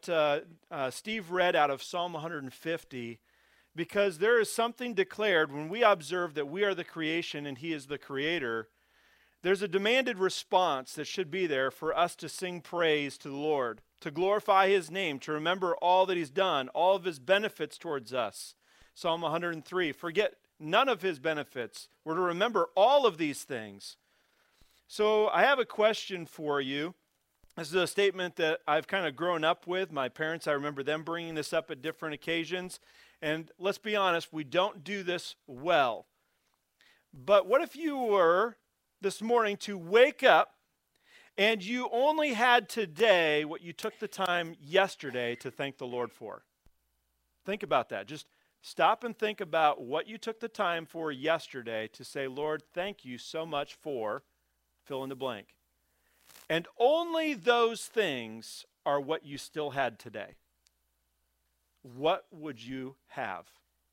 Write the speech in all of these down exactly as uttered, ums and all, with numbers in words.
what uh, uh, Steve read out of Psalm one hundred fifty, because there is something declared when we observe that we are the creation and he is the creator. There's a demanded response that should be there for us to sing praise to the Lord, to glorify his name, to remember all that he's done, all of his benefits towards us. Psalm one hundred three, forget none of his benefits. We're to remember all of these things. So I have a question for you. This is a statement that I've kind of grown up with. My parents, I remember them bringing this up at different occasions. And let's be honest, we don't do this well. But what if you were this morning to wake up and you only had today what you took the time yesterday to thank the Lord for? Think about that. Just stop and think about what you took the time for yesterday to say, Lord, thank you so much for fill in the blank. And only those things are what you still had today. What would you have?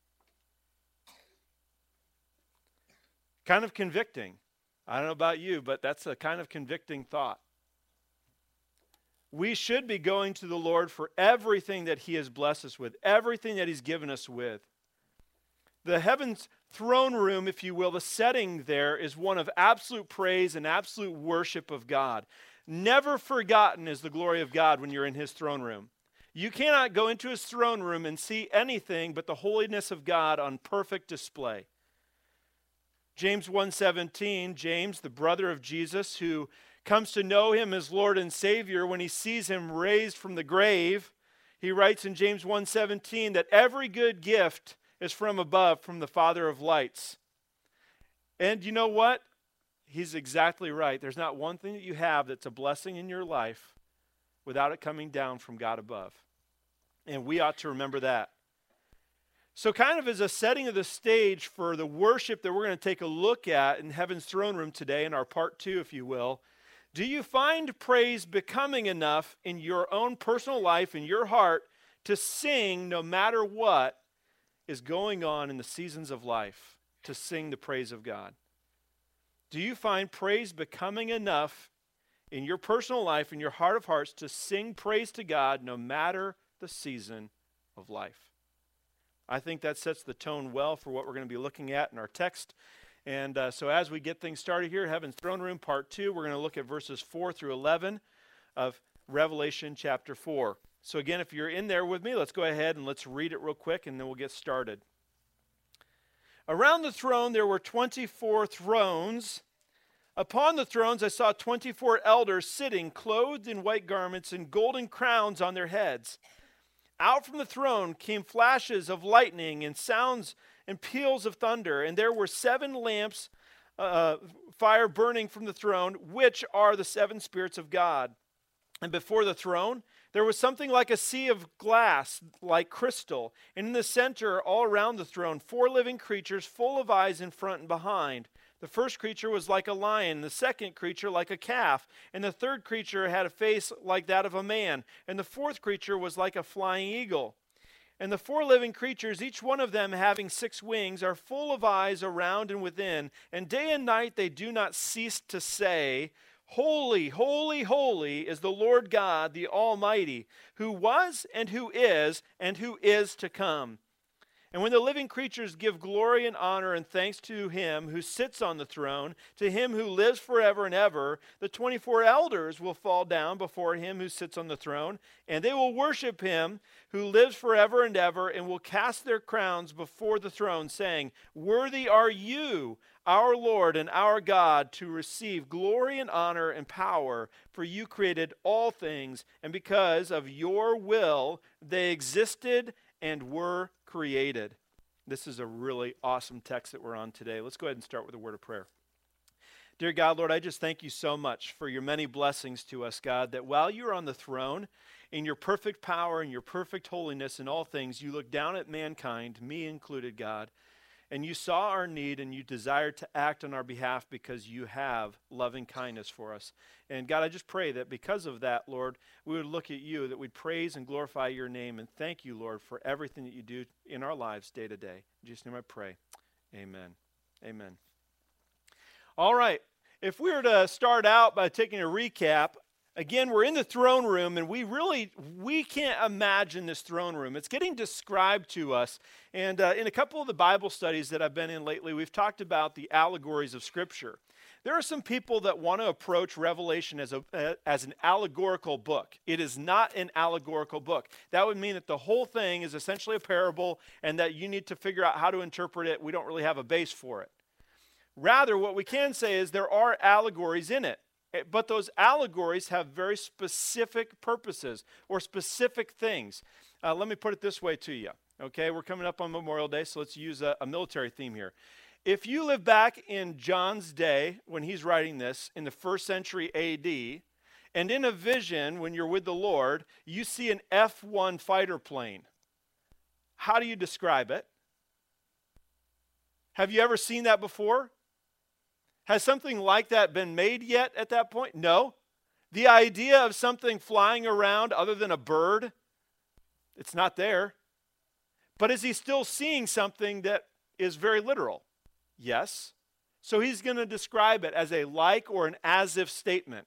Kind of convicting. I don't know about you, but that's a kind of convicting thought. We should be going to the Lord for everything that he has blessed us with, everything that he's given us with. The heaven's throne room, if you will, the setting there is one of absolute praise and absolute worship of God. Never forgotten is the glory of God when you're in his throne room. You cannot go into his throne room and see anything but the holiness of God on perfect display. James one seventeen, James, the brother of Jesus, who comes to know him as Lord and Savior when he sees him raised from the grave, he writes in James one seventeen that every good gift is from above, from the Father of lights. And you know what? He's exactly right. There's not one thing that you have that's a blessing in your life without it coming down from God above. And we ought to remember that. So kind of as a setting of the stage for the worship that we're going to take a look at in Heaven's Throne Room today, in our part two, if you will, do you find praise becoming enough in your own personal life, in your heart, to sing no matter what is going on in the seasons of life, to sing the praise of God? Do you find praise becoming enough in your personal life, in your heart of hearts, to sing praise to God no matter the season of life? I think that sets the tone well for what we're going to be looking at in our text. And uh, so as we get things started here, Heaven's Throne Room, part two, we're going to look at verses four through eleven of Revelation chapter four. So again, if you're in there with me, let's go ahead and let's read it real quick, and then we'll get started. Around the throne there were twenty-four thrones. Upon the thrones I saw twenty-four elders sitting, clothed in white garments and golden crowns on their heads. Out from the throne came flashes of lightning and sounds and peals of thunder, and there were seven lamps, uh, fire burning from the throne, which are the seven spirits of God. And before the throne there was something like a sea of glass, like crystal, and in the center, all around the throne, four living creatures full of eyes in front and behind. The first creature was like a lion, the second creature like a calf, and the third creature had a face like that of a man, and the fourth creature was like a flying eagle. And the four living creatures, each one of them having six wings, are full of eyes around and within, and day and night they do not cease to say, Holy, holy, holy is the Lord God, the Almighty, who was and who is and who is to come. And when the living creatures give glory and honor and thanks to him who sits on the throne, to him who lives forever and ever, the twenty-four elders will fall down before him who sits on the throne, and they will worship him who lives forever and ever, and will cast their crowns before the throne, saying, Worthy are you, our Lord and our God, to receive glory and honor and power, for you created all things, and because of your will they existed and were created. This is a really awesome text that we're on today. Let's go ahead and start with a word of prayer. Dear God, Lord, I just thank you so much for your many blessings to us, God, that while you're on the throne, in your perfect power and your perfect holiness in all things, you look down at mankind, me included, God, and you saw our need and you desired to act on our behalf because you have loving kindness for us. And God, I just pray that because of that, Lord, we would look at you, that we'd praise and glorify your name, and thank you, Lord, for everything that you do in our lives day to day. In Jesus' name I pray. Amen. Amen. All right. If we were to start out by taking a recap, Again, we're in the throne room, and we really, we can't imagine this throne room. It's getting described to us. And uh, in a couple of the Bible studies that I've been in lately, we've talked about the allegories of Scripture. There are some people that want to approach Revelation as, a, uh, as an allegorical book. It is not an allegorical book. That would mean that the whole thing is essentially a parable, and that you need to figure out how to interpret it. We don't really have a base for it. Rather, what we can say is there are allegories in it. But those allegories have very specific purposes or specific things. Uh, let me put it this way to you. Okay, we're coming up on Memorial Day, so let's use a, a military theme here. If you live back in John's day, when he's writing this, in the first century A D, and in a vision, when you're with the Lord, you see an F one fighter plane. How do you describe it? Have you ever seen that before? Has something like that been made yet at that point? No. The idea of something flying around other than a bird, it's not there. But is he still seeing something that is very literal? Yes. So he's going to describe it as a like or an as-if statement.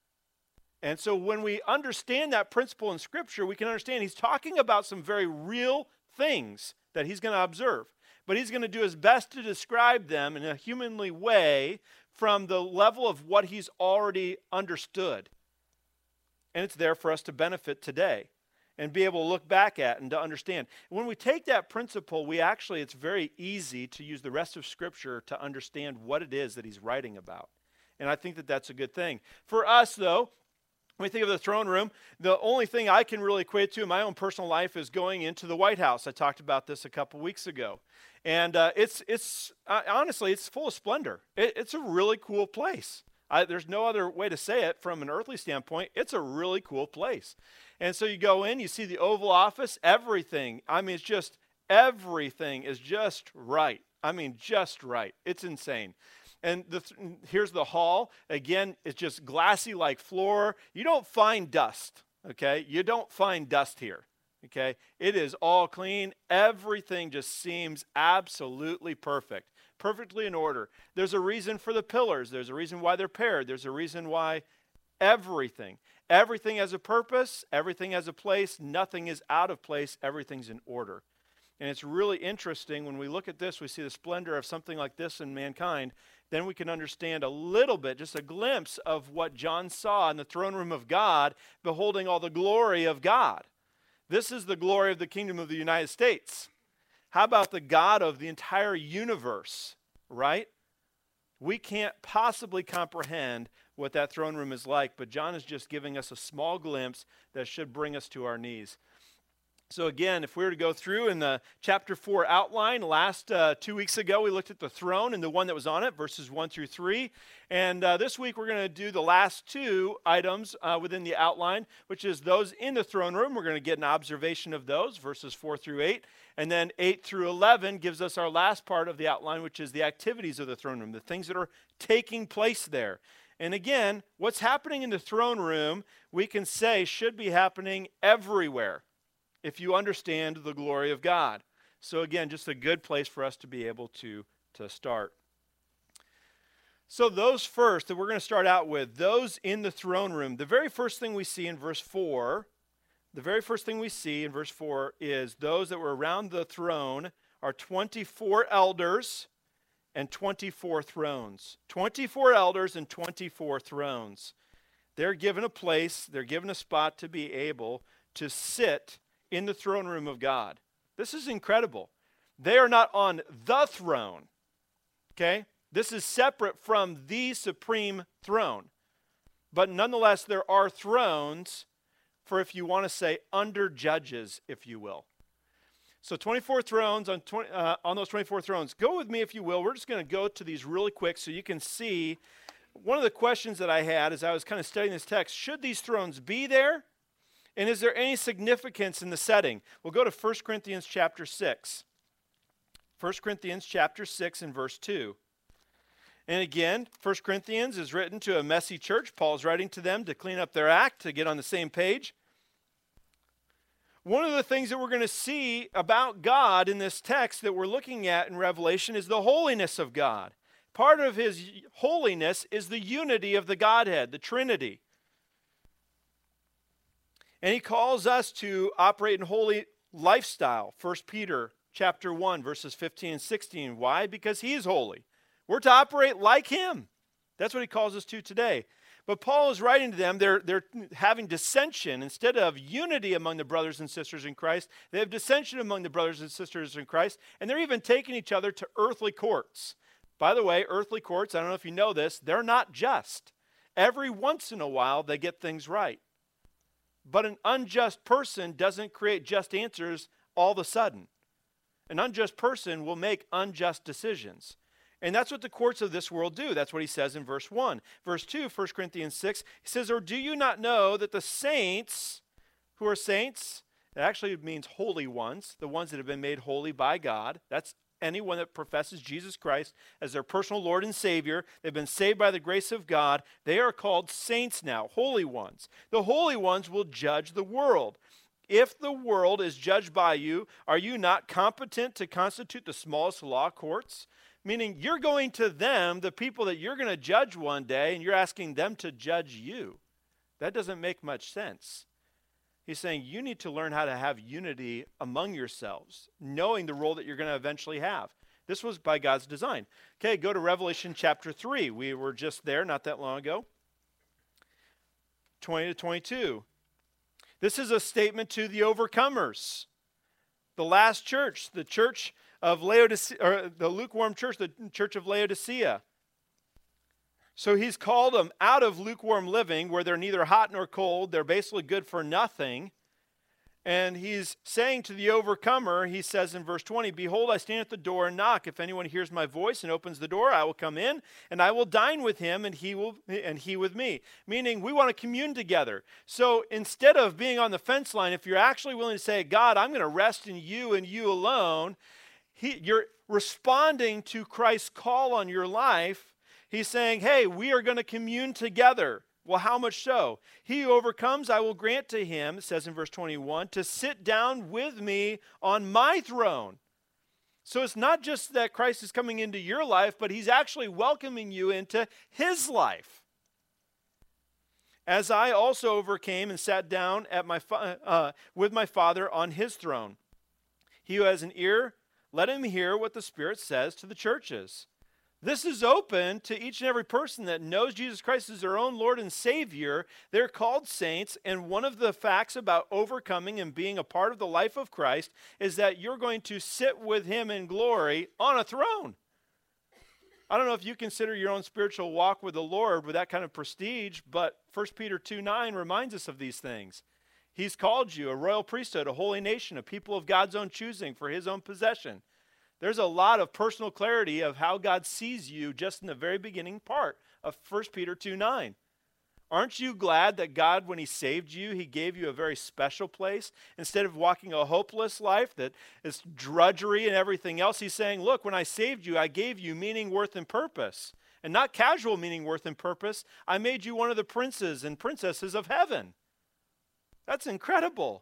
And so when we understand that principle in Scripture, we can understand he's talking about some very real things that he's going to observe. But he's going to do his best to describe them in a humanly way from the level of what he's already understood. And it's there for us to benefit today and be able to look back at and to understand. When we take that principle, we actually, it's very easy to use the rest of Scripture to understand what it is that he's writing about. And I think that that's a good thing. For us, though, when we think of the throne room, the only thing I can really equate to in my own personal life is going into the White House. I talked about this a couple weeks ago. And uh, it's, it's uh, honestly, it's full of splendor. It, it's a really cool place. I, there's no other way to say it from an earthly standpoint. It's a really cool place. And so you go in, you see the Oval Office, everything. I mean, it's just, everything is just right. I mean, just right. It's insane. And the th- here's the hall. Again, it's just glassy like floor. You don't find dust, okay? You don't find dust here. Okay, it is all clean. Everything just seems absolutely perfect, perfectly in order. There's a reason for the pillars. There's a reason why they're paired. There's a reason why everything, everything has a purpose. Everything has a place. Nothing is out of place. Everything's in order. And it's really interesting when we look at this, we see the splendor of something like this in mankind. Then we can understand a little bit, just a glimpse of what John saw in the throne room of God, beholding all the glory of God. This is the glory of the kingdom of the United States. How about the God of the entire universe, right? We can't possibly comprehend what that throne room is like, but John is just giving us a small glimpse that should bring us to our knees. So again, if we were to go through in the chapter four outline, last uh, two weeks ago we looked at the throne and the one that was on it, verses one through three. And uh, this week we're going to do the last two items uh, within the outline, which is those in the throne room. We're going to get an observation of those, verses four through eight. And then eight through eleven gives us our last part of the outline, which is the activities of the throne room, the things that are taking place there. And again, what's happening in the throne room, we can say should be happening everywhere, if you understand the glory of God. So again, just a good place for us to be able to, to start. So those first that we're going to start out with, those in the throne room, the very first thing we see in verse four, the very first thing we see in verse four is those that were around the throne are twenty-four elders and twenty-four thrones. twenty-four elders and twenty-four thrones. They're given a place, they're given a spot to be able to sit in the throne room of God. This is incredible. They are not on the throne, okay? This is separate from the supreme throne. But nonetheless, there are thrones for, if you want to say, under judges, if you will. So twenty-four thrones on, twenty, uh, on those twenty-four thrones. Go with me, if you will. We're just going to go to these really quick so you can see. One of the questions that I had as I was kind of studying this text, should these thrones be there? And is there any significance in the setting? We'll go to First Corinthians chapter six. First Corinthians chapter six and verse two. And again, First Corinthians is written to a messy church. Paul's writing to them to clean up their act, to get on the same page. One of the things that we're going to see about God in this text that we're looking at in Revelation is the holiness of God. Part of his holiness is the unity of the Godhead, the Trinity. And he calls us to operate in holy lifestyle. First Peter chapter one, verses fifteen and sixteen. Why? Because he is holy. We're to operate like him. That's what he calls us to today. But Paul is writing to them, they're, they're having dissension. Instead of unity among the brothers and sisters in Christ, they have dissension among the brothers and sisters in Christ, and they're even taking each other to earthly courts. By the way, earthly courts, I don't know if you know this, they're not just. Every once in a while, they get things right. But an unjust person doesn't create just answers all of a sudden. An unjust person will make unjust decisions. And that's what the courts of this world do. That's what he says in verse one. Verse two, First Corinthians six, he says, or do you not know that the saints, who are saints, it actually means holy ones, the ones that have been made holy by God. That's anyone that professes Jesus Christ as their personal Lord and Savior. They've been saved by the grace of God. They are called saints now, holy ones. The holy ones will judge the world. If the world is judged by you, are you not competent to constitute the smallest law courts? Meaning you're going to them, the people that you're going to judge one day, and you're asking them to judge you. That doesn't make much sense. He's saying you need to learn how to have unity among yourselves, knowing the role that you're going to eventually have. This was by God's design. Okay, go to Revelation chapter three. We were just there not that long ago. twenty to twenty-two. This is a statement to the overcomers. The last church, the church of Laodicea, or the lukewarm church, the church of Laodicea. So he's called them out of lukewarm living, where they're neither hot nor cold. They're basically good for nothing. And he's saying to the overcomer, he says in verse twenty, behold, I stand at the door and knock. If anyone hears my voice and opens the door, I will come in, and I will dine with him, and he will, and he with me. Meaning, we want to commune together. So instead of being on the fence line, if you're actually willing to say, God, I'm going to rest in you and you alone, he, you're responding to Christ's call on your life. He's saying, hey, we are going to commune together. Well, how much so? He who overcomes, I will grant to him, it says in verse twenty-one, to sit down with me on my throne. So it's not just that Christ is coming into your life, but he's actually welcoming you into his life. As I also overcame and sat down at my fa- uh, with my Father on his throne. He who has an ear, let him hear what the Spirit says to the churches. This is open to each and every person that knows Jesus Christ as their own Lord and Savior. They're called saints, and one of the facts about overcoming and being a part of the life of Christ is that you're going to sit with him in glory on a throne. I don't know if you consider your own spiritual walk with the Lord with that kind of prestige, but First Peter two nine reminds us of these things. He's called you a royal priesthood, a holy nation, a people of God's own choosing for his own possession. There's a lot of personal clarity of how God sees you just in the very beginning part of First Peter two nine. Aren't you glad that God, when he saved you, he gave you a very special place? Instead of walking a hopeless life that is drudgery and everything else, he's saying, look, when I saved you, I gave you meaning, worth, and purpose. And not casual meaning, worth, and purpose. I made you one of the princes and princesses of heaven. That's incredible.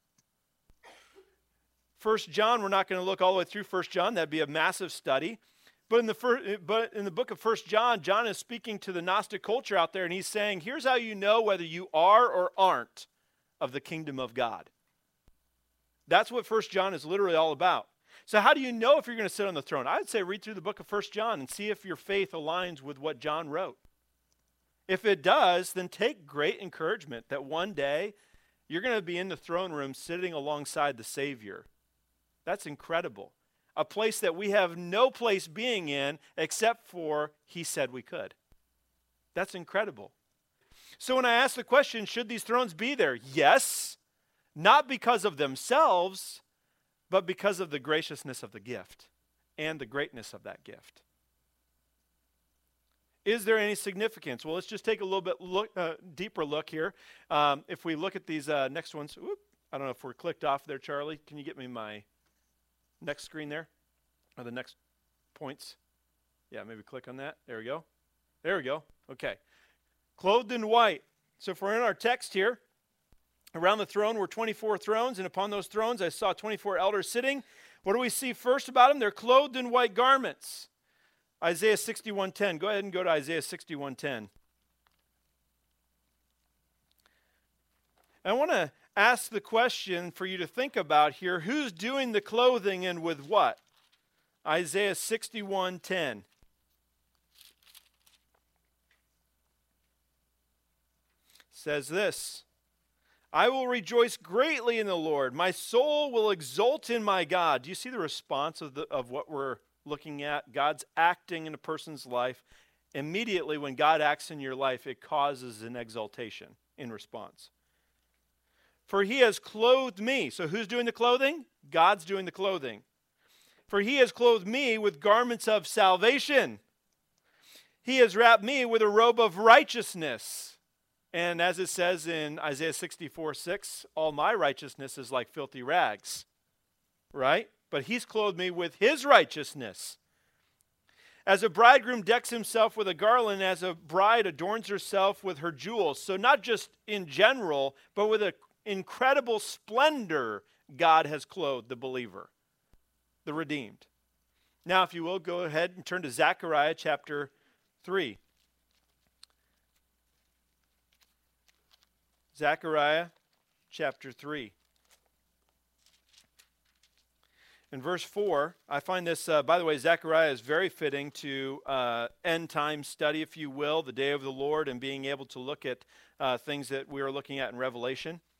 First John, we're not going to look all the way through First John. That'd be a massive study. But in the first, but in the book of First John, John is speaking to the Gnostic culture out there, and he's saying, here's how you know whether you are or aren't of the kingdom of God. That's what First John is literally all about. So how do you know if you're going to sit on the throne? I would say read through the book of First John and see if your faith aligns with what John wrote. If it does, then take great encouragement that one day you're going to be in the throne room sitting alongside the Savior. That's incredible. A place that we have no place being in except for he said we could. That's incredible. So when I ask the question, should these thrones be there? Yes, not because of themselves, but because of the graciousness of the gift and the greatness of that gift. Is there any significance? Well, let's just take a little bit look, uh, deeper look here. Um, if we look at these uh, next ones, whoop, I don't know if we're clicked off there, Charlie. Can you get me my next screen there, or the next points? Yeah, maybe click on that. There we go. There we go. Okay. Clothed in white. So if we're in our text here, around the throne were twenty-four thrones, and upon those thrones I saw twenty-four elders sitting. What do we see first about them? They're clothed in white garments. Isaiah sixty-one ten. Go ahead and go to Isaiah sixty-one ten. I want to asks the question for you to think about here, who's doing the clothing and with what? Isaiah sixty-one ten. Says this, I will rejoice greatly in the Lord. My soul will exult in my God. Do you see the response of, the, of what we're looking at? God's acting in a person's life. Immediately when God acts in your life, it causes an exaltation in response. For he has clothed me. So who's doing the clothing? God's doing the clothing. For he has clothed me with garments of salvation. He has wrapped me with a robe of righteousness. And as it says in Isaiah sixty-four six, all my righteousness is like filthy rags. Right? But he's clothed me with his righteousness. As a bridegroom decks himself with a garland, as a bride adorns herself with her jewels. So not just in general, but with an incredible splendor, God has clothed the believer, the redeemed. Now, if you will, go ahead and turn to Zechariah chapter three. Zechariah chapter three. In verse four, I find this, uh, by the way, Zechariah is very fitting to uh, end time study, if you will, the day of the Lord, and being able to look at uh, things that we are looking at in Revelation. It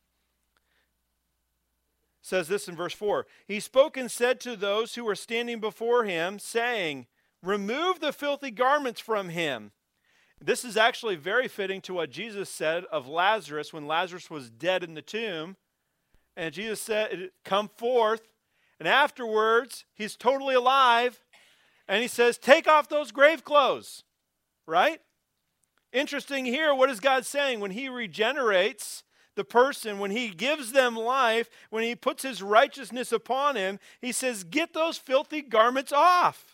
says this in verse four, he spoke and said to those who were standing before him, saying, remove the filthy garments from him. This is actually very fitting to what Jesus said of Lazarus when Lazarus was dead in the tomb. And Jesus said, come forth. And afterwards, he's totally alive. And he says, take off those grave clothes. Right? Interesting here, what is God saying? When he regenerates the person, when he gives them life, when he puts his righteousness upon him, he says, get those filthy garments off.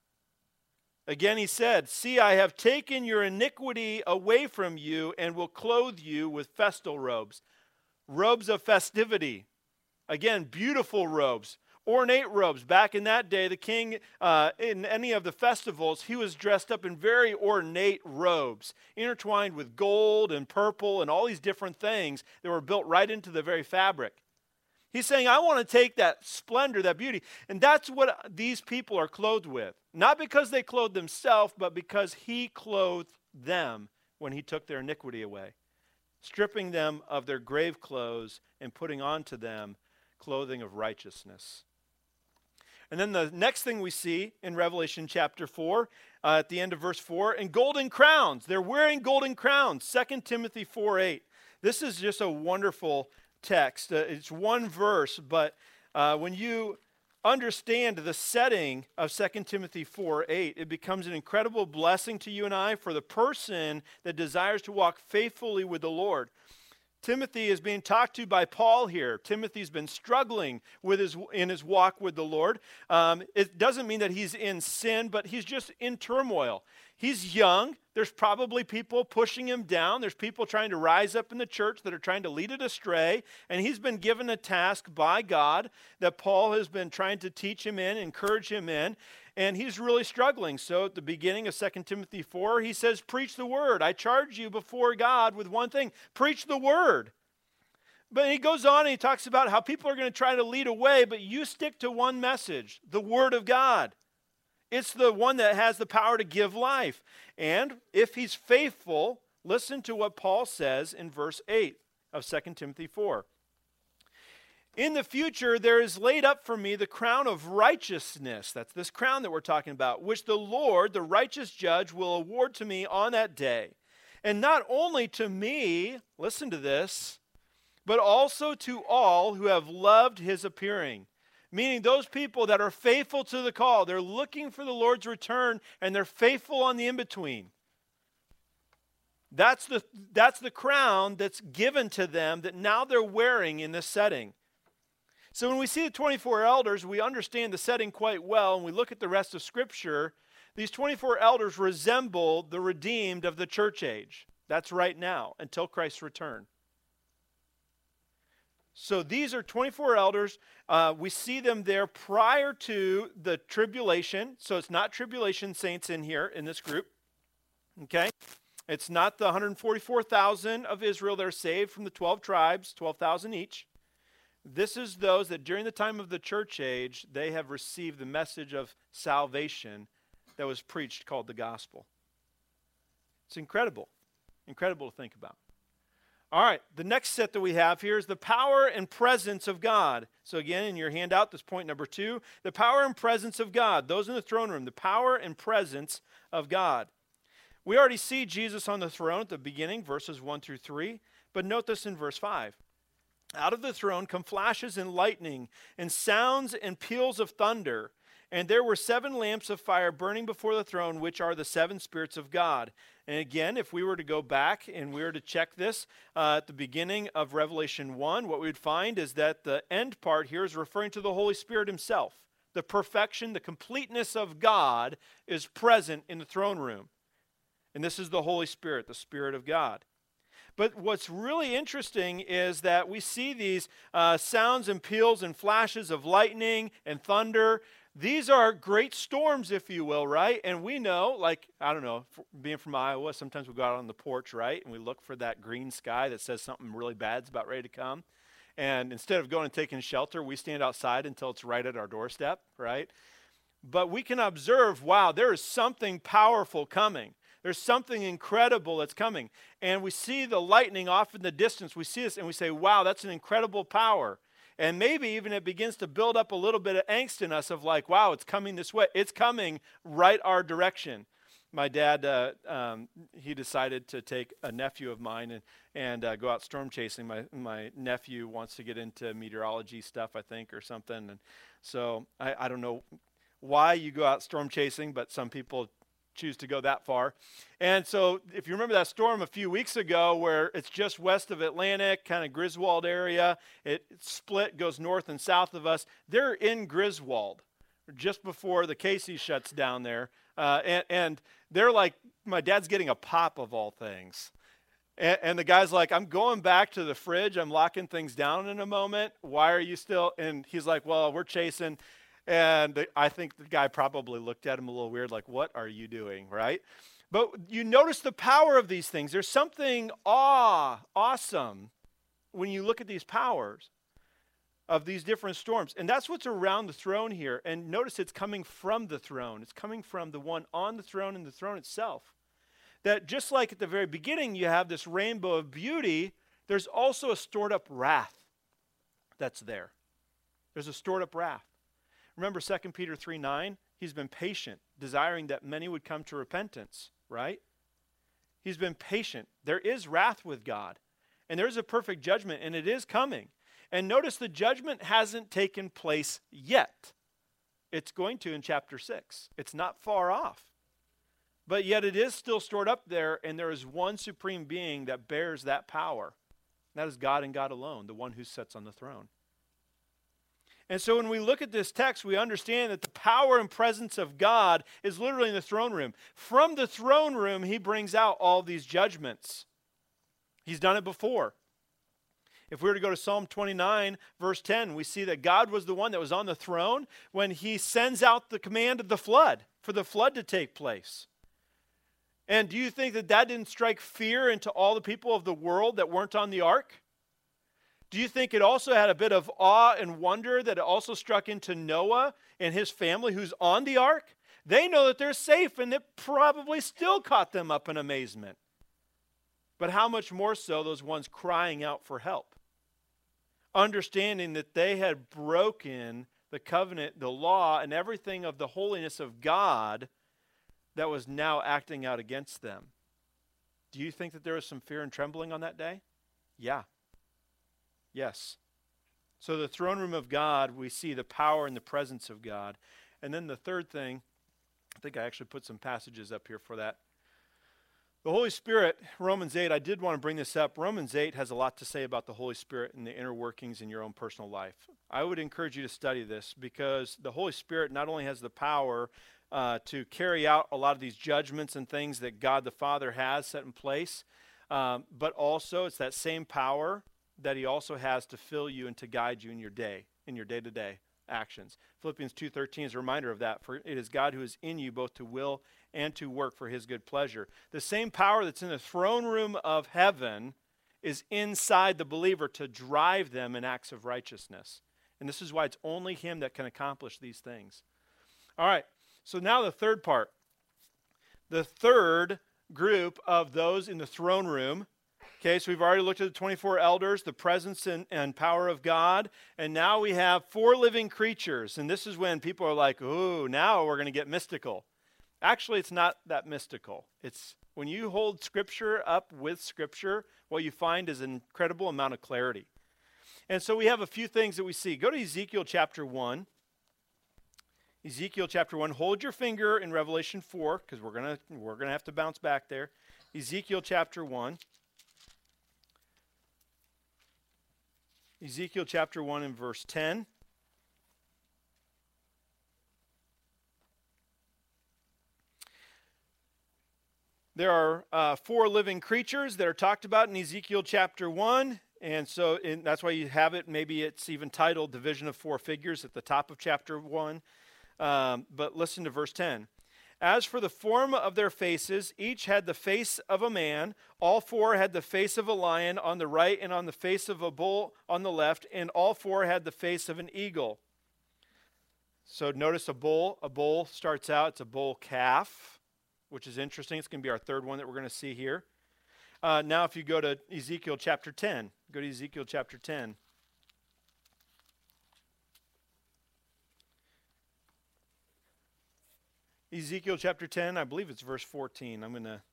Again, he said, see, I have taken your iniquity away from you and will clothe you with festal robes. Robes of festivity. Again, beautiful robes, ornate robes. Back in that day, the king, uh, in any of the festivals, he was dressed up in very ornate robes, intertwined with gold and purple and all these different things that were built right into the very fabric. He's saying, I want to take that splendor, that beauty. And that's what these people are clothed with. Not because they clothed themselves, but because he clothed them when he took their iniquity away. Stripping them of their grave clothes and putting onto them clothing of righteousness. And then the next thing we see in Revelation chapter four, uh, at the end of verse four, and golden crowns. They're wearing golden crowns. Second Timothy four eight. This is just a wonderful text. Uh, it's one verse, but uh, when you understand the setting of Second Timothy four eight, it becomes an incredible blessing to you and I for the person that desires to walk faithfully with the Lord. Timothy is being talked to by Paul here. Timothy's been struggling with his in his walk with the Lord. Um, it doesn't mean that he's in sin, but he's just in turmoil. He's young. There's probably people pushing him down. There's people trying to rise up in the church that are trying to lead it astray. And he's been given a task by God that Paul has been trying to teach him in, encourage him in. And he's really struggling. So at the beginning of Second Timothy four, he says, preach the word. I charge you before God with one thing. Preach the word. But he goes on and he talks about how people are going to try to lead away, but you stick to one message, the word of God. It's the one that has the power to give life. And if he's faithful, listen to what Paul says in verse eight of Second Timothy four. In the future, there is laid up for me the crown of righteousness. That's this crown that we're talking about, which the Lord, the righteous judge, will award to me on that day. And not only to me, listen to this, but also to all who have loved his appearing. Meaning those people that are faithful to the call. They're looking for the Lord's return, and they're faithful on the in-between. That's the, that's the crown that's given to them that now they're wearing in this setting. So when we see the twenty-four elders, we understand the setting quite well, and we look at the rest of Scripture. These twenty-four elders resemble the redeemed of the church age. That's right now, until Christ's return. So these are twenty-four elders. Uh, we see them there prior to the tribulation. So it's not tribulation saints in here in this group. Okay? It's not the one hundred forty-four thousand of Israel that are saved from the twelve tribes, twelve thousand each. This is those that during the time of the church age, they have received the message of salvation that was preached called the gospel. It's incredible. Incredible to think about. All right, the next set that we have here is the power and presence of God. So again, in your handout, this point number two, the power and presence of God. Those in the throne room, the power and presence of God. We already see Jesus on the throne at the beginning, verses one through three, but note this in verse five. Out of the throne come flashes and lightning, and sounds and peals of thunder. And there were seven lamps of fire burning before the throne, which are the seven spirits of God. And again, if we were to go back and we were to check this uh, at the beginning of Revelation one, what we would find is that the end part here is referring to the Holy Spirit himself. The perfection, the completeness of God is present in the throne room. And this is the Holy Spirit, the Spirit of God. But what's really interesting is that we see these uh, sounds and peals and flashes of lightning and thunder. These are great storms, if you will, right? And we know, like, I don't know, being from Iowa, sometimes we go out on the porch, right? And we look for that green sky that says something really bad's about ready to come. And instead of going and taking shelter, we stand outside until it's right at our doorstep, right? But we can observe, wow, there is something powerful coming. There's something incredible that's coming. And we see the lightning off in the distance. We see this and we say, wow, that's an incredible power. And maybe even it begins to build up a little bit of angst in us of like, wow, it's coming this way. It's coming right our direction. My dad, uh, um, he decided to take a nephew of mine and, and uh, go out storm chasing. My, my nephew wants to get into meteorology stuff, I think, or something. And so I, I don't know why you go out storm chasing, but some people choose to go that far. And so if you remember that storm a few weeks ago where it's just west of Atlantic, kind of Griswold area, it, it split, goes north and south of us. They're in Griswold just before the Casey shuts down there. Uh, and, and they're like, my dad's getting a pop of all things. And, and the guy's like, I'm going back to the fridge. I'm locking things down in a moment. Why are you still? And he's like, well, we're chasing. And the, I think the guy probably looked at him a little weird, like, what are you doing, right? But you notice the power of these things. There's something awe, awesome when you look at these powers of these different storms. And that's what's around the throne here. And notice it's coming from the throne. It's coming from the one on the throne and the throne itself. That just like at the very beginning you have this rainbow of beauty, there's also a stored up wrath that's there. There's a stored up wrath. Remember Second Peter three nine? He's been patient, desiring that many would come to repentance, right? He's been patient. There is wrath with God, and there is a perfect judgment, and it is coming. And notice the judgment hasn't taken place yet. It's going to in chapter six. It's not far off. But yet it is still stored up there, and there is one supreme being that bears that power. That is God and God alone, the one who sits on the throne. And so when we look at this text, we understand that the power and presence of God is literally in the throne room. From the throne room, he brings out all these judgments. He's done it before. If we were to go to Psalm twenty-nine, verse ten, we see that God was the one that was on the throne when he sends out the command of the flood, for the flood to take place. And do you think that that didn't strike fear into all the people of the world that weren't on the ark? Do you think it also had a bit of awe and wonder that it also struck into Noah and his family who's on the ark? They know that they're safe, and it probably still caught them up in amazement. But how much more so those ones crying out for help, understanding that they had broken the covenant, the law, and everything of the holiness of God that was now acting out against them. Do you think that there was some fear and trembling on that day? Yeah. Yes. So the throne room of God, we see the power and the presence of God. And then the third thing, I think I actually put some passages up here for that. The Holy Spirit, Romans eight, I did want to bring this up. Romans eight has a lot to say about the Holy Spirit and the inner workings in your own personal life. I would encourage you to study this because the Holy Spirit not only has the power uh, to carry out a lot of these judgments and things that God the Father has set in place, um, but also it's that same power that he also has to fill you and to guide you in your day, in your day-to-day actions. Philippians two thirteen is a reminder of that. For it is God who is in you both to will and to work for his good pleasure. The same power that's in the throne room of heaven is inside the believer to drive them in acts of righteousness. And this is why it's only him that can accomplish these things. All right, so now the third part. The third group of those in the throne room. Okay, so we've already looked at the twenty-four elders, the presence and, and power of God, and now we have four living creatures. And this is when people are like, ooh, now we're going to get mystical. Actually, it's not that mystical. It's when you hold Scripture up with Scripture, what you find is an incredible amount of clarity. And so we have a few things that we see. Go to Ezekiel chapter one. Ezekiel chapter one. Hold your finger in Revelation four, because we're gonna we're gonna have to bounce back there. Ezekiel chapter one. Ezekiel chapter one and verse ten. There are uh, four living creatures that are talked about in Ezekiel chapter one. And so in, that's why you have it. Maybe it's even titled Division of Four Figures at the top of chapter one. Um, but listen to verse ten. As for the form of their faces, each had the face of a man. All four had the face of a lion on the right and on the face of a bull on the left. And all four had the face of an eagle. So notice a bull. A bull starts out, it's a bull calf, which is interesting. It's going to be our third one that we're going to see here. Uh, now if you go to Ezekiel chapter ten, go to Ezekiel chapter ten. Ezekiel chapter ten, I believe it's verse fourteen. I'm going to,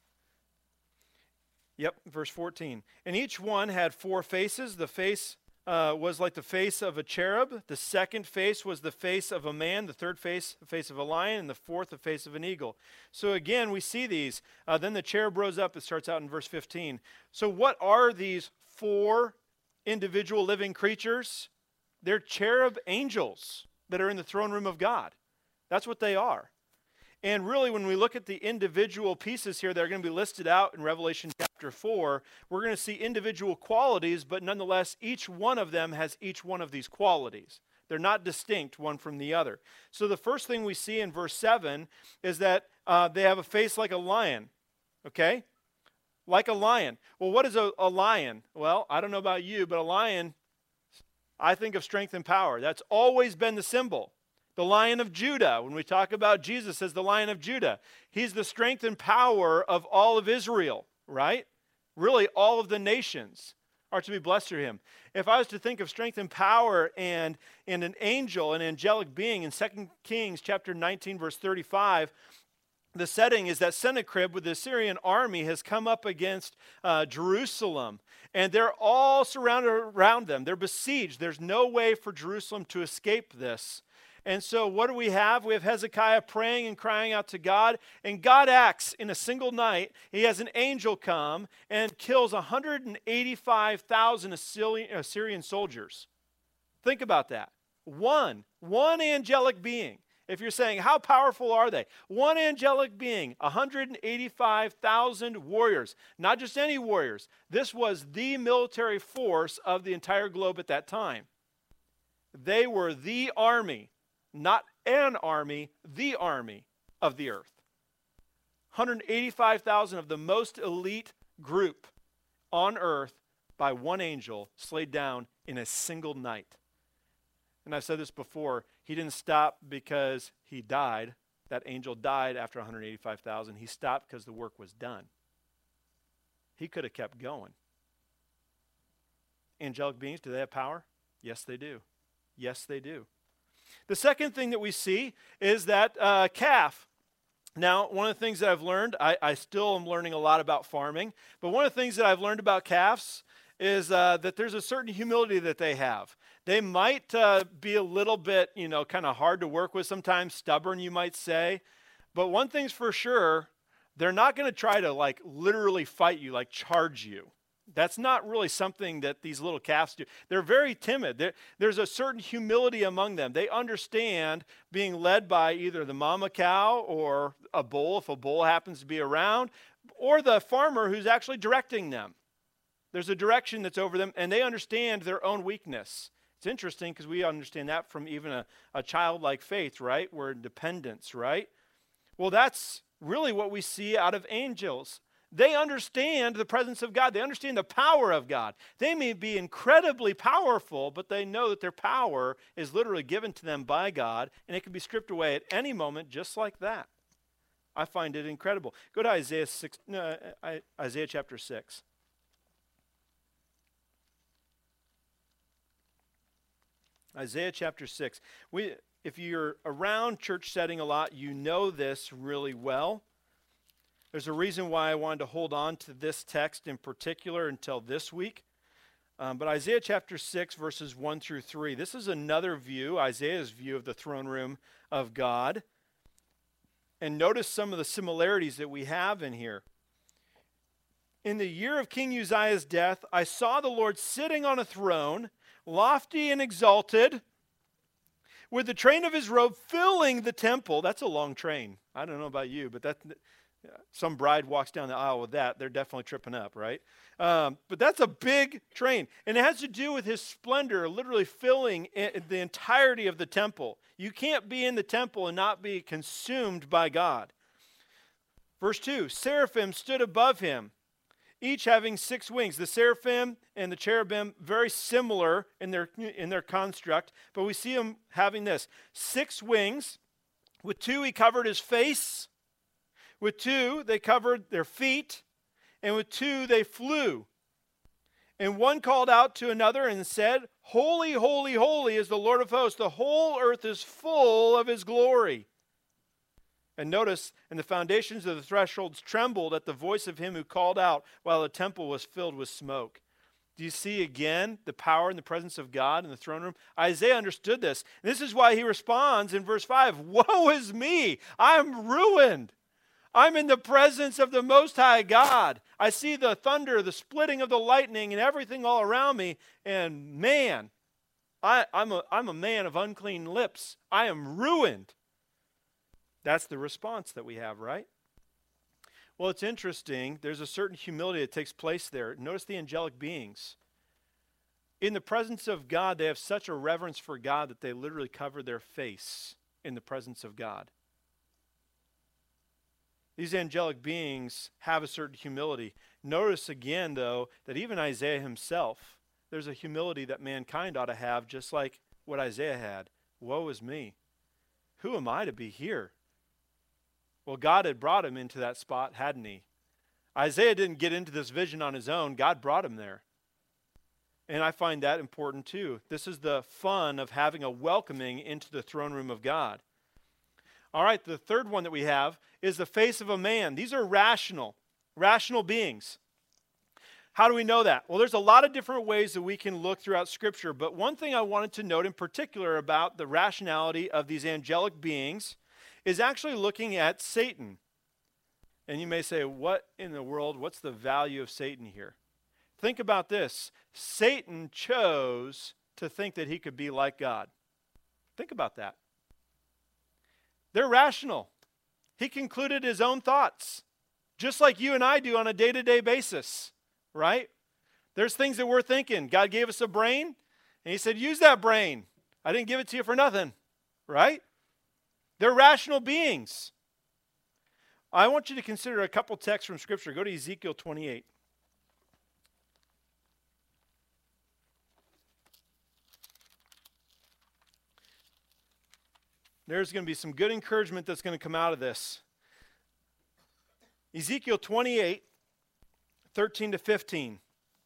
yep, verse fourteen. And each one had four faces. The face uh, was like the face of a cherub. The second face was the face of a man. The third face, the face of a lion. And the fourth, the face of an eagle. So again, we see these. Uh, then the cherub rose up. It starts out in verse fifteen. So what are these four individual living creatures? They're cherub angels that are in the throne room of God. That's what they are. And really, when we look at the individual pieces here that are going to be listed out in Revelation chapter four, we're going to see individual qualities, but nonetheless, each one of them has each one of these qualities. They're not distinct one from the other. So the first thing we see in verse seven is that uh, they have a face like a lion, okay? Like a lion. Well, what is a, a lion? Well, I don't know about you, but a lion, I think of strength and power. That's always been the symbol. The Lion of Judah, when we talk about Jesus as the Lion of Judah, he's the strength and power of all of Israel, right? Really, all of the nations are to be blessed through him. If I was to think of strength and power and, and an angel, an angelic being, in Second Kings chapter nineteen, verse thirty-five, the setting is that Sennacherib with the Assyrian army has come up against uh, Jerusalem, and they're all surrounded around them. They're besieged. There's no way for Jerusalem to escape this. And so what do we have? We have Hezekiah praying and crying out to God, and God acts in a single night. He has an angel come and kills one hundred eighty-five thousand Assyrian soldiers. Think about that. One, one angelic being. If you're saying, how powerful are they? One angelic being, one hundred eighty-five thousand warriors. Not just any warriors. This was the military force of the entire globe at that time. They were the army. Not an army, the army of the earth. one hundred eighty-five thousand of the most elite group on earth by one angel slayed down in a single night. And I've said this before, he didn't stop because he died. That angel died after one hundred eighty-five thousand. He stopped because the work was done. He could have kept going. Angelic beings, do they have power? Yes, they do. Yes, they do. The second thing that we see is that uh, calf. Now, one of the things that I've learned, I, I still am learning a lot about farming, but one of the things that I've learned about calves is uh, that there's a certain humility that they have. They might uh, be a little bit, you know, kind of hard to work with sometimes, stubborn, you might say. But one thing's for sure, they're not going to try to, like, literally fight you, like charge you. That's not really something that these little calves do. They're very timid. They're, there's a certain humility among them. They understand being led by either the mama cow or a bull, if a bull happens to be around, or the farmer who's actually directing them. There's a direction that's over them, and they understand their own weakness. It's interesting because we understand that from even a, a childlike faith, right? We're dependence, right? Well, that's really what we see out of angels. They understand the presence of God. They understand the power of God. They may be incredibly powerful, but they know that their power is literally given to them by God, and it can be stripped away at any moment just like that. I find it incredible. Go to Isaiah six, no, Isaiah chapter six. Isaiah chapter six. We, if you're around church setting a lot, you know this really well. There's a reason why I wanted to hold on to this text in particular until this week. Um, but Isaiah chapter six, verses one through three. This is another view, Isaiah's view of the throne room of God. And notice some of the similarities that we have in here. In the year of King Uzziah's death, I saw the Lord sitting on a throne, lofty and exalted, with the train of his robe filling the temple. That's a long train. I don't know about you, but that some bride walks down the aisle with that, they're definitely tripping up, right? Um, but that's a big train, and it has to do with his splendor literally filling the entirety of the temple. You can't be in the temple and not be consumed by God. Verse two, seraphim stood above him, each having six wings. The seraphim and the cherubim, very similar in their, in their construct, but we see them having this. Six wings. With two, he covered his face. With two, they covered their feet. And with two, they flew. And one called out to another and said, Holy, holy, holy is the Lord of hosts. The whole earth is full of his glory. And notice, and the foundations of the thresholds trembled at the voice of him who called out while the temple was filled with smoke. Do you see again the power and the presence of God in the throne room? Isaiah understood this. And this is why he responds in verse five, Woe is me! I'm ruined. I'm in the presence of the Most High God. I see the thunder, the splitting of the lightning, and everything all around me. And man, I, I'm, a, I'm a man of unclean lips. I am ruined. That's the response that we have, right? Well, it's interesting. There's a certain humility that takes place there. Notice the angelic beings. In the presence of God, they have such a reverence for God that they literally cover their face in the presence of God. These angelic beings have a certain humility. Notice again, though, that even Isaiah himself, there's a humility that mankind ought to have, just like what Isaiah had. Woe is me. Who am I to be here? Well, God had brought him into that spot, hadn't he? Isaiah didn't get into this vision on his own. God brought him there. And I find that important too. This is the fun of having a welcoming into the throne room of God. All right, the third one that we have is the face of a man. These are rational, rational beings. How do we know that? Well, there's a lot of different ways that we can look throughout Scripture, but one thing I wanted to note in particular about the rationality of these angelic beings is actually looking at Satan. And you may say, what in the world, what's the value of Satan here? Think about this. Satan chose to think that he could be like God. Think about that. They're rational. He concluded his own thoughts, just like you and I do on a day-to-day basis, right? There's things that we're thinking. God gave us a brain, and he said, use that brain. I didn't give it to you for nothing, right? They're rational beings. I want you to consider a couple texts from Scripture. Go to Ezekiel twenty-eight. There's going to be some good encouragement that's going to come out of this. Ezekiel twenty-eight, thirteen to fifteen.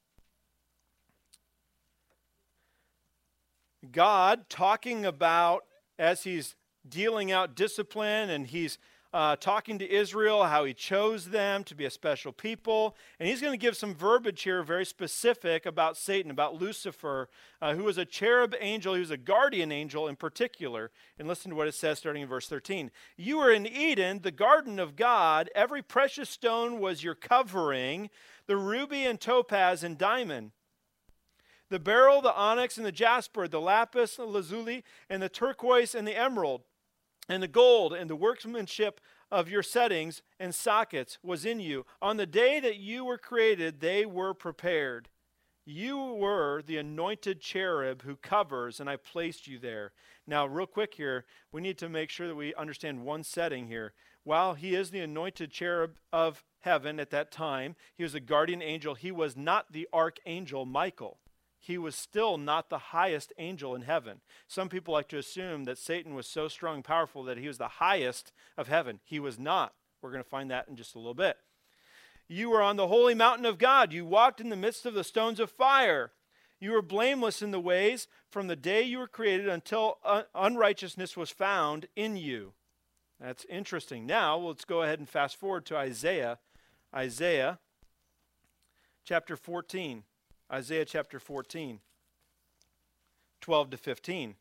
God talking about, as he's dealing out discipline, and he's uh, talking to Israel, how he chose them to be a special people. And he's going to give some verbiage here very specific about Satan, about Lucifer, uh, who was a cherub angel. He was a guardian angel in particular. And listen to what it says starting in verse thirteen. You were in Eden, the garden of God. Every precious stone was your covering, the ruby and topaz and diamond. The beryl, the onyx, and the jasper, the lapis, the lazuli, and the turquoise, and the emerald, and the gold, and the workmanship of your settings and sockets was in you. On the day that you were created, they were prepared. You were the anointed cherub who covers, and I placed you there. Now, real quick here, we need to make sure that we understand one setting here. While he is the anointed cherub of heaven at that time, he was a guardian angel. He was not the archangel Michael. He was still not the highest angel in heaven. Some people like to assume that Satan was so strong and powerful that he was the highest of heaven. He was not. We're going to find that in just a little bit. You were on the holy mountain of God. You walked in the midst of the stones of fire. You were blameless in the ways from the day you were created until un- unrighteousness was found in you. That's interesting. Now, let's go ahead and fast forward to Isaiah. Isaiah chapter fourteen. Isaiah chapter fourteen, twelve to fifteen.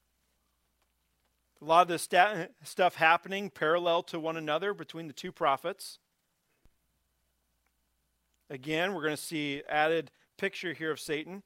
A lot of this sta- stuff happening parallel to one another between the two prophets. Again, we're going to see added picture here of Satan.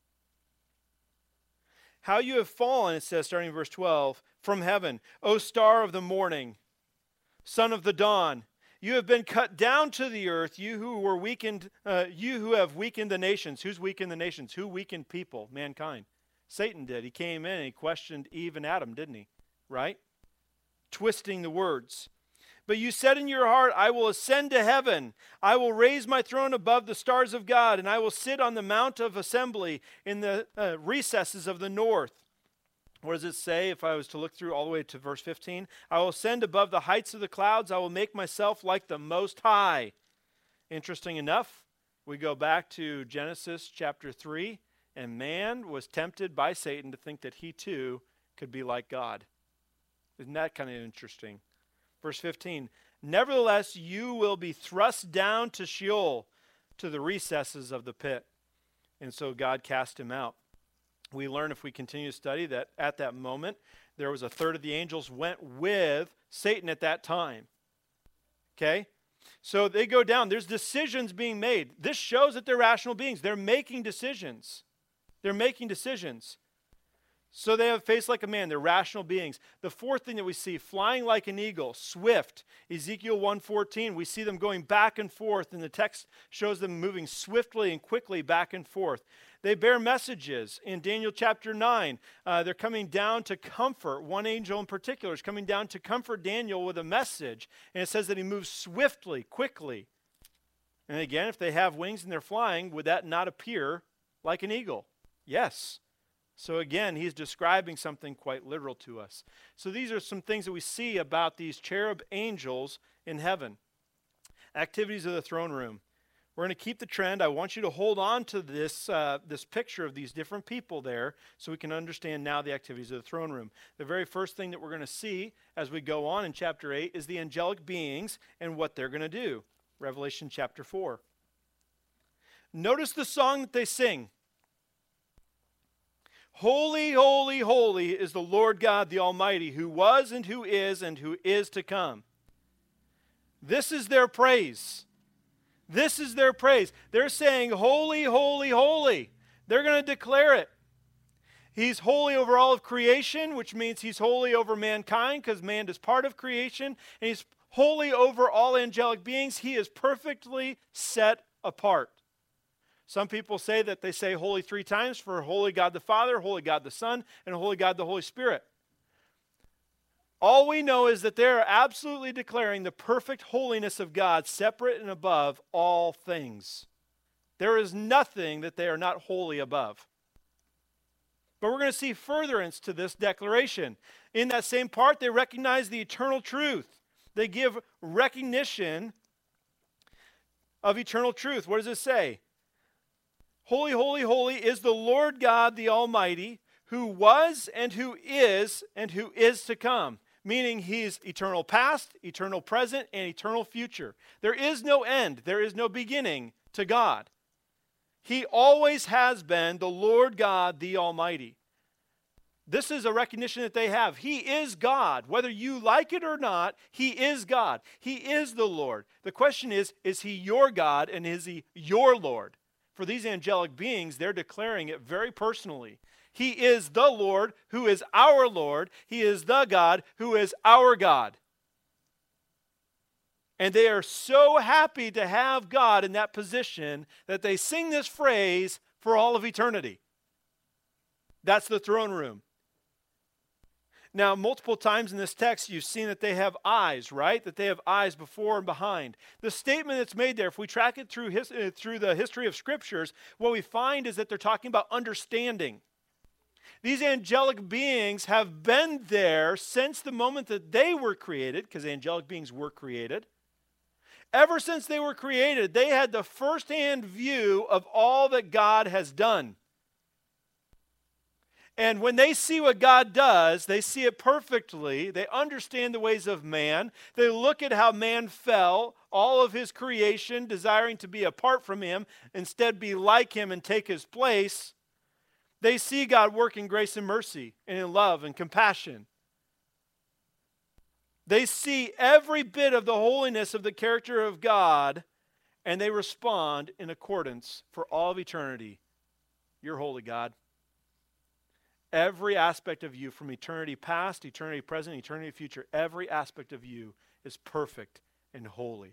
How you have fallen, it says, starting in verse twelve, from heaven, O star of the morning, son of the dawn. You have been cut down to the earth, you who were weakened, uh, you who have weakened the nations. Who's weakened the nations? Who weakened people? Mankind. Satan did. He came in and he questioned Eve and Adam, didn't he? Right? Twisting the words. But you said in your heart, I will ascend to heaven. I will raise my throne above the stars of God, and I will sit on the mount of assembly in the uh, recesses of the north. What does it say if I was to look through all the way to verse fifteen? I will ascend above the heights of the clouds. I will make myself like the Most High. Interesting enough, we go back to Genesis chapter three, and man was tempted by Satan to think that he too could be like God. Isn't that kind of interesting? Verse fifteen, nevertheless, you will be thrust down to Sheol, to the recesses of the pit. And so God cast him out. We learn, if we continue to study, that at that moment, there was a third of the angels went with Satan at that time. Okay? So they go down. There's decisions being made. This shows that they're rational beings. They're making decisions. They're making decisions. So they have a face like a man. They're rational beings. The fourth thing that we see, flying like an eagle, swift. Ezekiel one fourteen, we see them going back and forth, and the text shows them moving swiftly and quickly back and forth. They bear messages. In Daniel chapter nine, uh, they're coming down to comfort. One angel in particular is coming down to comfort Daniel with a message. And it says that he moves swiftly, quickly. And again, if they have wings and they're flying, would that not appear like an eagle? Yes. So again, he's describing something quite literal to us. So these are some things that we see about these cherub angels in heaven. Activities of the throne room. We're going to keep the trend. I want you to hold on to this, uh, this picture of these different people there so we can understand now the activities of the throne room. The very first thing that we're going to see as we go on in chapter eight is the angelic beings and what they're going to do. Revelation chapter four. Notice the song that they sing. Holy, holy, holy is the Lord God the Almighty, who was and who is and who is to come. This is their praise. This is their praise. They're saying, holy, holy, holy. They're going to declare it. He's holy over all of creation, which means he's holy over mankind because man is part of creation. And he's holy over all angelic beings. He is perfectly set apart. Some people say that they say holy three times for holy God the Father, holy God the Son, and holy God the Holy Spirit. All we know is that they are absolutely declaring the perfect holiness of God, separate and above all things. There is nothing that they are not holy above. But we're going to see furtherance to this declaration. In that same part, they recognize the eternal truth. They give recognition of eternal truth. What does it say? Holy, holy, holy is the Lord God the Almighty, who was and who is and who is to come. Meaning he's eternal past, eternal present, and eternal future. There is no end. There is no beginning to God. He always has been the Lord God the Almighty. This is a recognition that they have. He is God. Whether you like it or not, he is God. He is the Lord. The question is, is he your God and is he your Lord? For these angelic beings, they're declaring it very personally. He is the Lord who is our Lord. He is the God who is our God. And they are so happy to have God in that position that they sing this phrase, for all of eternity. That's the throne room. Now, multiple times in this text, you've seen that they have eyes, right? That they have eyes before and behind. The statement that's made there, if we track it through, his, uh, through the history of scriptures, what we find is that they're talking about understanding. These angelic beings have been there since the moment that they were created, because angelic beings were created. Ever since they were created, they had the firsthand view of all that God has done. And when they see what God does, they see it perfectly. They understand the ways of man. They look at how man fell, all of his creation, desiring to be apart from him, instead be like him and take his place. They see God work in grace and mercy and in love and compassion. They see every bit of the holiness of the character of God, and they respond in accordance for all of eternity. You're holy, God. Every aspect of you, from eternity past, eternity present, eternity future, every aspect of you is perfect and holy.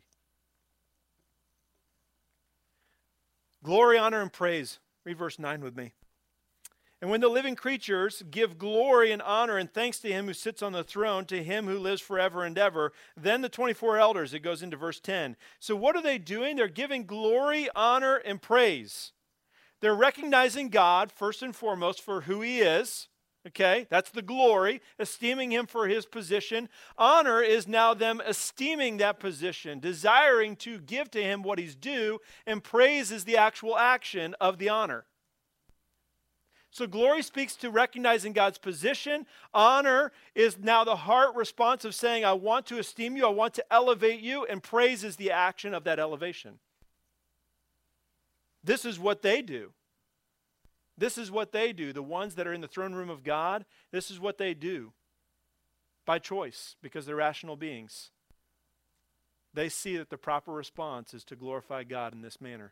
Glory, honor, and praise. Read verse nine with me. And when the living creatures give glory and honor and thanks to him who sits on the throne, to him who lives forever and ever, then the twenty-four elders, it goes into verse ten. So what are they doing? They're giving glory, honor, and praise. They're recognizing God, first and foremost, for who he is. Okay, that's the glory, esteeming him for his position. Honor is now them esteeming that position, desiring to give to him what he's due, and praise is the actual action of the honor. So glory speaks to recognizing God's position. Honor is now the heart response of saying, I want to esteem you, I want to elevate you, and praise is the action of that elevation. This is what they do. This is what they do. The ones that are in the throne room of God, this is what they do. By choice, because they're rational beings. They see that the proper response is to glorify God in this manner.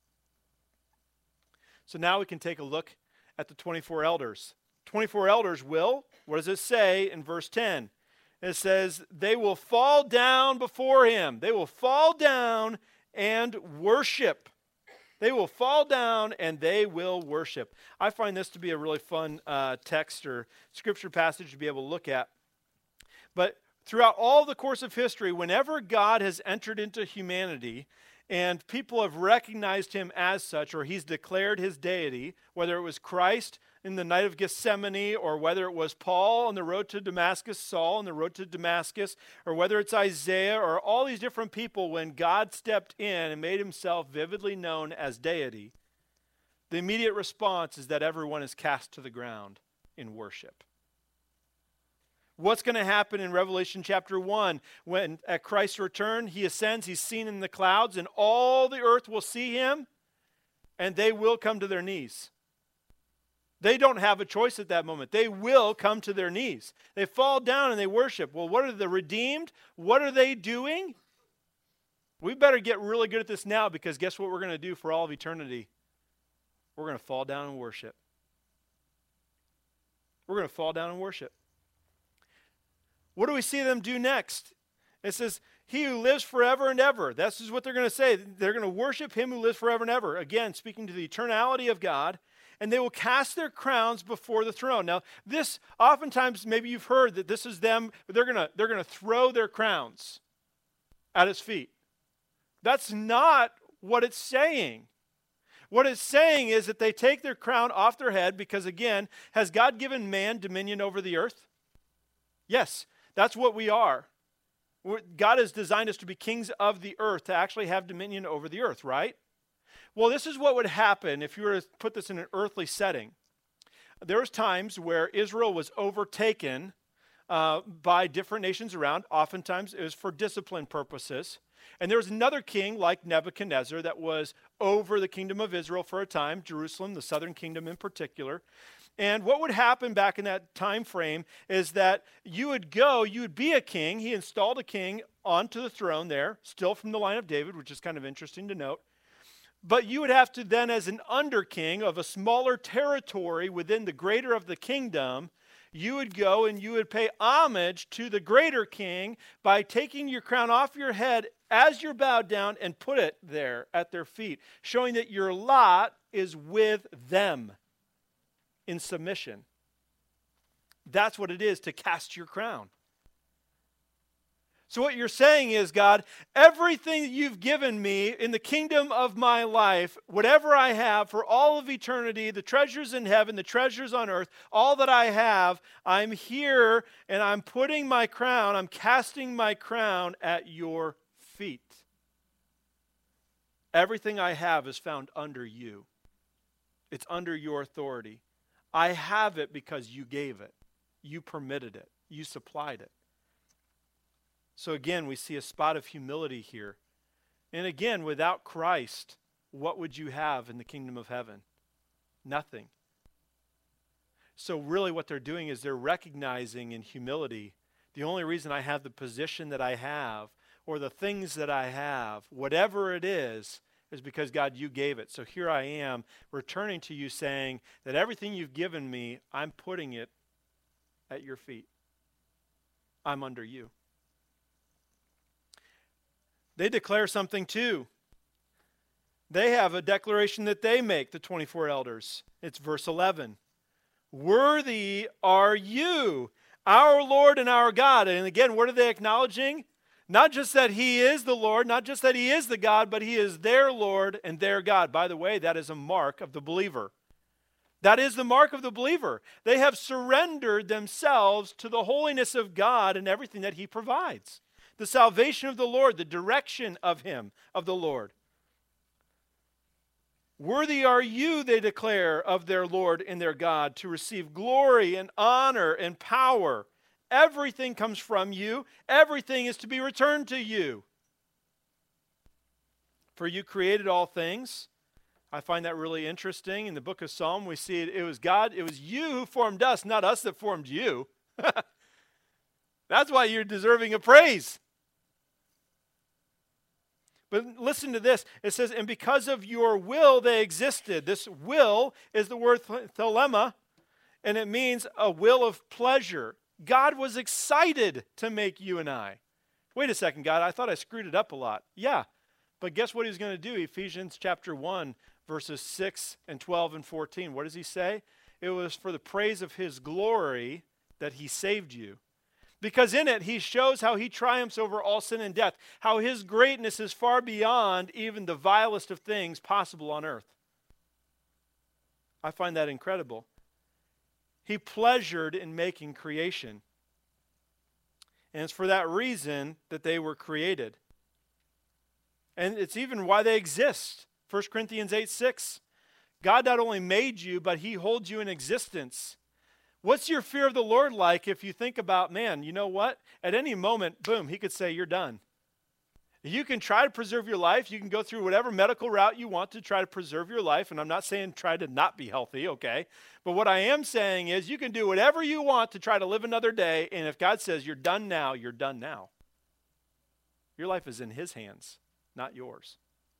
So now we can take a look at the twenty-four elders. twenty-four elders will, what does it say in verse ten? It says, they will fall down before him. They will fall down and worship. They will fall down and they will worship. I find this to be a really fun uh, text or scripture passage to be able to look at. But throughout all the course of history, whenever God has entered into humanity and people have recognized him as such, or he's declared his deity, whether it was Christ in the night of Gethsemane, or whether it was Paul on the road to Damascus, Saul on the road to Damascus, or whether it's Isaiah, or all these different people, when God stepped in and made himself vividly known as deity, the immediate response is that everyone is cast to the ground in worship. What's going to happen in Revelation chapter one when at Christ's return he ascends, he's seen in the clouds, and all the earth will see him, and they will come to their knees. They don't have a choice at that moment. They will come to their knees. They fall down and they worship. Well, what are the redeemed? What are they doing? We better get really good at this now, because guess what we're going to do for all of eternity? We're going to fall down and worship. We're going to fall down and worship. What do we see them do next? It says, he who lives forever and ever. This is what they're going to say. They're going to worship him who lives forever and ever. Again, speaking to the eternality of God. And they will cast their crowns before the throne. Now, this, oftentimes, maybe you've heard that this is them, they're going to they're going to throw their crowns at his feet. That's not what it's saying. What it's saying is that they take their crown off their head because, again, has God given man dominion over the earth? Yes, that's what we are. God has designed us to be kings of the earth, to actually have dominion over the earth, right? Well, this is what would happen if you were to put this in an earthly setting. There was times where Israel was overtaken uh, by different nations around. Oftentimes it was for discipline purposes. And there was another king like Nebuchadnezzar that was over the kingdom of Israel for a time, Jerusalem, the southern kingdom in particular. And what would happen back in that time frame is that you would go, you would be a king. He installed a king onto the throne there, still from the line of David, which is kind of interesting to note. But you would have to then, as an under king of a smaller territory within the greater of the kingdom, you would go and you would pay homage to the greater king by taking your crown off your head as you're bowed down and put it there at their feet, showing that your lot is with them in submission. That's what it is to cast your crown. So what you're saying is, God, everything that you've given me in the kingdom of my life, whatever I have for all of eternity, the treasures in heaven, the treasures on earth, all that I have, I'm here and I'm putting my crown, I'm casting my crown at your feet. Everything I have is found under you. It's under your authority. I have it because you gave it. You permitted it. You supplied it. So again, we see a spot of humility here. And again, without Christ, what would you have in the kingdom of heaven? Nothing. So really what they're doing is they're recognizing in humility, the only reason I have the position that I have, or the things that I have, whatever it is, is because, God, you gave it. So here I am returning to you saying that everything you've given me, I'm putting it at your feet. I'm under you. They declare something too. They have a declaration that they make, the twenty-four elders. It's verse eleven. Worthy are you, our Lord and our God. And again, what are they acknowledging? Not just that he is the Lord, not just that he is the God, but he is their Lord and their God. By the way, that is a mark of the believer. That is the mark of the believer. They have surrendered themselves to the holiness of God and everything that he provides. The salvation of the Lord, the direction of him, of the Lord. Worthy are you, they declare, of their Lord and their God, to receive glory and honor and power. Everything comes from you. Everything is to be returned to you. For you created all things. I find that really interesting. In the book of Psalm, we see it, it was God, it was you who formed us, not us that formed you. That's why you're deserving of praise. But listen to this. It says, and because of your will they existed. This will is the word thelema, and it means a will of pleasure. God was excited to make you and I. Wait a second, God, I thought I screwed it up a lot. Yeah, but guess what he's going to do? Ephesians chapter one, verses six and twelve and fourteen. What does he say? It was for the praise of his glory that he saved you. Because in it, he shows how he triumphs over all sin and death, how his greatness is far beyond even the vilest of things possible on earth. I find that incredible. He pleasured in making creation. And it's for that reason that they were created. And it's even why they exist. First Corinthians eight six. God not only made you, but he holds you in existence. What's your fear of the Lord like if you think about, man, you know what? At any moment, boom, he could say, you're done. You can try to preserve your life. You can go through whatever medical route you want to try to preserve your life. And I'm not saying try to not be healthy, okay? But what I am saying is you can do whatever you want to try to live another day. And if God says you're done now, you're done now. Your life is in his hands, not yours.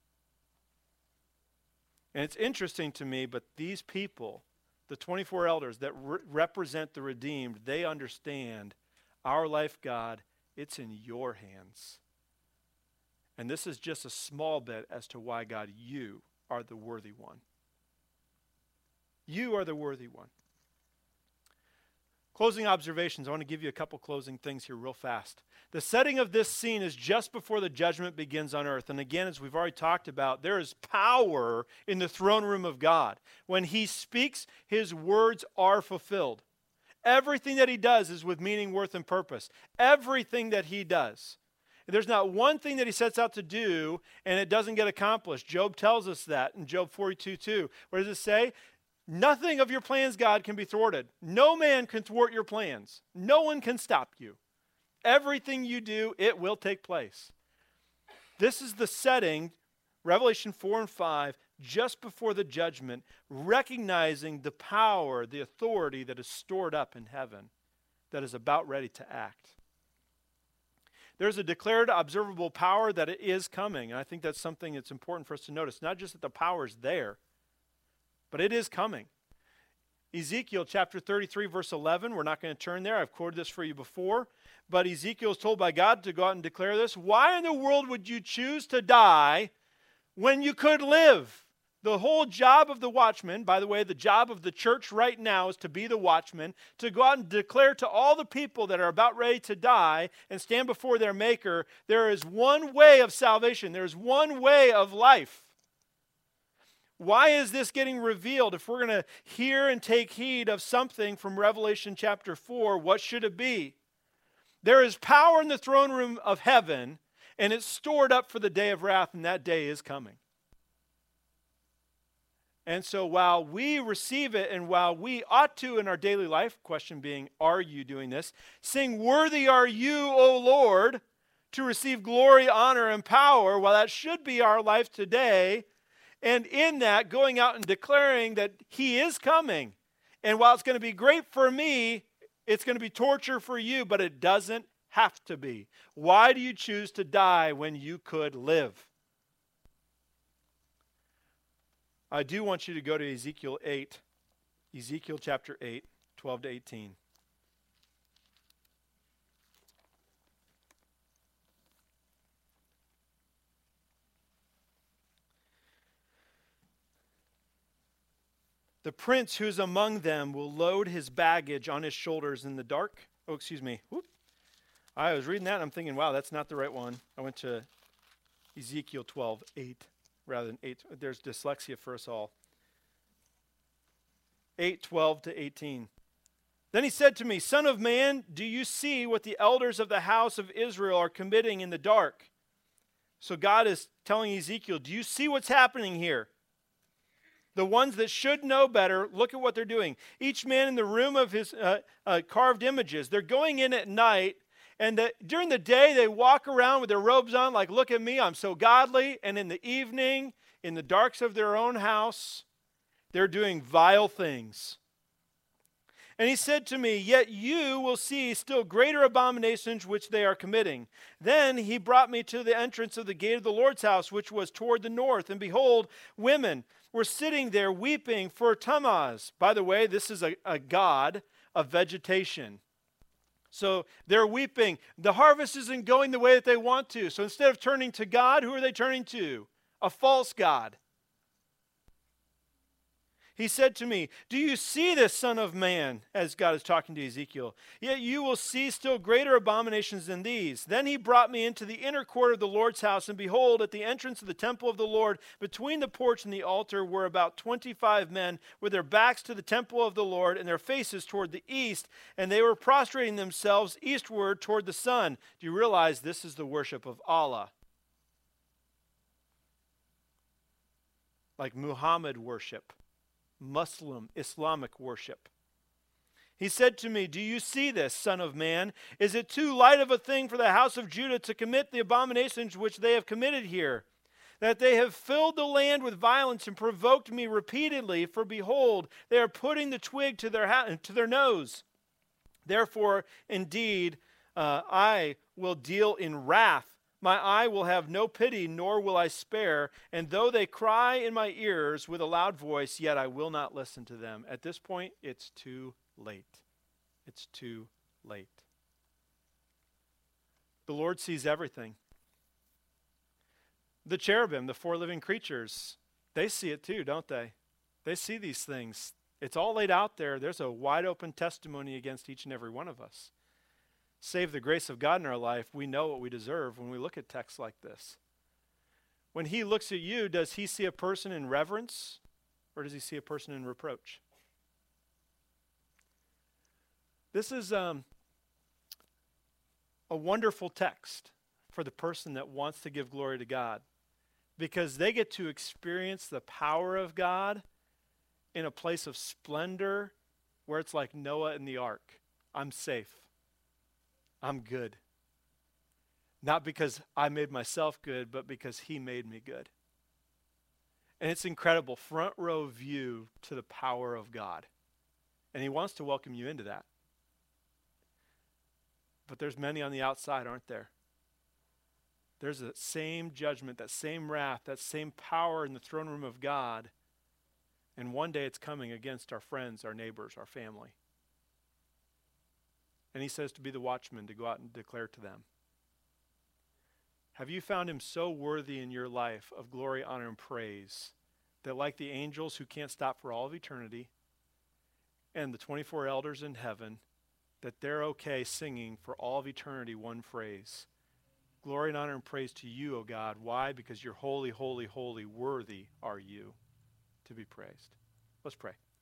And it's interesting to me, but these people, the twenty-four elders that re- represent the redeemed, they understand our life, God, it's in your hands. And this is just a small bit as to why, God, you are the worthy one. You are the worthy one. Closing observations. I want to give you a couple closing things here real fast. The setting of this scene is just before the judgment begins on earth. And again, as we've already talked about, there is power in the throne room of God. When he speaks, his words are fulfilled. Everything that he does is with meaning, worth, and purpose. Everything that he does. There's not one thing that he sets out to do and it doesn't get accomplished. Job tells us that in Job forty-two two. What does it say? Nothing of your plans, God, can be thwarted. No man can thwart your plans. No one can stop you. Everything you do, it will take place. This is the setting, Revelation four and five, just before the judgment, recognizing the power, the authority that is stored up in heaven, that is about ready to act. There's a declared observable power that it is coming, and I think that's something that's important for us to notice. Not just that the power is there, but it is coming. Ezekiel chapter thirty-three, verse eleven. We're not going to turn there. I've quoted this for you before. But Ezekiel is told by God to go out and declare this. Why in the world would you choose to die when you could live? The whole job of the watchman, by the way, the job of the church right now is to be the watchman, to go out and declare to all the people that are about ready to die and stand before their Maker, there is one way of salvation. There's one way of life. Why is this getting revealed? If we're going to hear and take heed of something from Revelation chapter four, what should it be? There is power in the throne room of heaven, and it's stored up for the day of wrath, and that day is coming. And so while we receive it and while we ought to in our daily life, question being, are you doing this? Sing, worthy are you, O Lord, to receive glory, honor, and power. While that should be our life today, and in that, going out and declaring that he is coming. And while it's going to be great for me, it's going to be torture for you, but it doesn't have to be. Why do you choose to die when you could live? I do want you to go to Ezekiel eight, Ezekiel chapter eight, twelve to eighteen. The prince who is among them will load his baggage on his shoulders in the dark. Oh, excuse me. Whoop. I was reading that and I'm thinking, wow, that's not the right one. I went to Ezekiel twelve, eight. Rather than eight. There's dyslexia for us all. eight, twelve to eighteen. Then he said to me, Son of man, do you see what the elders of the house of Israel are committing in the dark? So God is telling Ezekiel, do you see what's happening here? The ones that should know better, look at what they're doing. Each man in the room of his uh, uh, carved images. They're going in at night. And the, during the day, they walk around with their robes on like, look at me, I'm so godly. And in the evening, in the darks of their own house, they're doing vile things. And he said to me, yet you will see still greater abominations which they are committing. Then he brought me to the entrance of the gate of the Lord's house, which was toward the north. And behold, women were sitting there weeping for Tammuz. By the way, this is a, a god of vegetation. So they're weeping. The harvest isn't going the way that they want to. So instead of turning to God, who are they turning to? A false god. He said to me, do you see this, son of man? As God is talking to Ezekiel. Yet you will see still greater abominations than these. Then he brought me into the inner court of the Lord's house, and behold, at the entrance of the temple of the Lord, between the porch and the altar, were about twenty-five men with their backs to the temple of the Lord and their faces toward the east, and they were prostrating themselves eastward toward the sun. Do you realize this is the worship of Allah? Like Muhammad worship. Muslim, Islamic worship. He said to me, do you see this, son of man? Is it too light of a thing for the house of Judah to commit the abominations which they have committed here? That they have filled the land with violence and provoked me repeatedly, for behold, they are putting the twig to their, ha- to their nose. Therefore, indeed, uh, I will deal in wrath. My eye will have no pity, nor will I spare. And though they cry in my ears with a loud voice, yet I will not listen to them. At this point, it's too late. It's too late. The Lord sees everything. The cherubim, the four living creatures, they see it too, don't they? They see these things. It's all laid out there. There's a wide open testimony against each and every one of us. Save the grace of God in our life, we know what we deserve when we look at texts like this. When he looks at you, does he see a person in reverence or does he see a person in reproach? This is um, a wonderful text for the person that wants to give glory to God, because they get to experience the power of God in a place of splendor where it's like Noah in the ark. I'm safe. I'm good. Not because I made myself good, but because he made me good. And it's incredible, front row view to the power of God. And he wants to welcome you into that. But there's many on the outside, aren't there? There's that same judgment, that same wrath, that same power in the throne room of God And one day it's coming against our friends, our neighbors, our family. And he says to be the watchman, to go out and declare to them. Have you found him so worthy in your life of glory, honor, and praise that like the angels who can't stop for all of eternity and the twenty-four elders in heaven, that they're okay singing for all of eternity one phrase? Glory and honor and praise to you, O God. Why? Because you're holy, holy, holy, worthy are you to be praised. Let's pray.